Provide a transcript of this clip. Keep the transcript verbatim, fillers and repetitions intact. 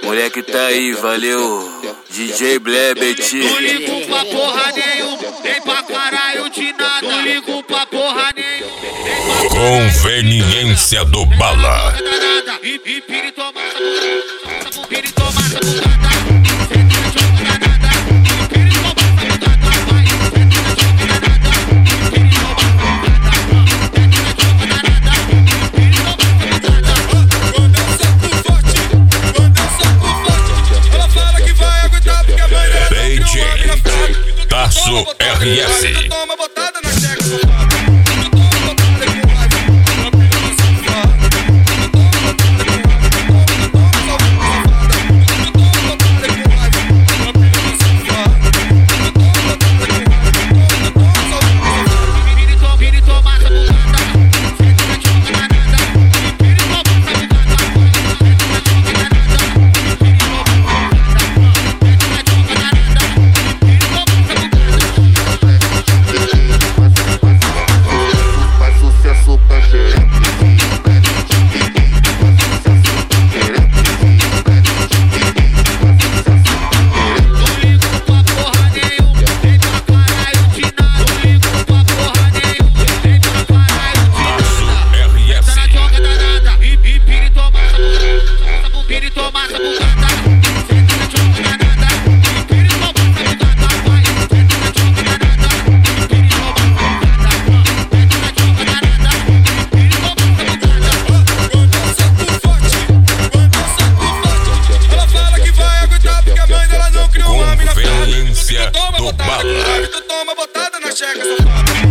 Moleque tá aí, valeu. D J Blebet. Não ligo pra porra nenhum, nem pra caralho de nada. Não ligo pra porra nenhum. Conveniência do Bala. E pire toma essa pire toma essa bugada. D J Tasso R S. Toma botada na checa, safado. Conveniência do Bala. Tu toma botada na checa, safado.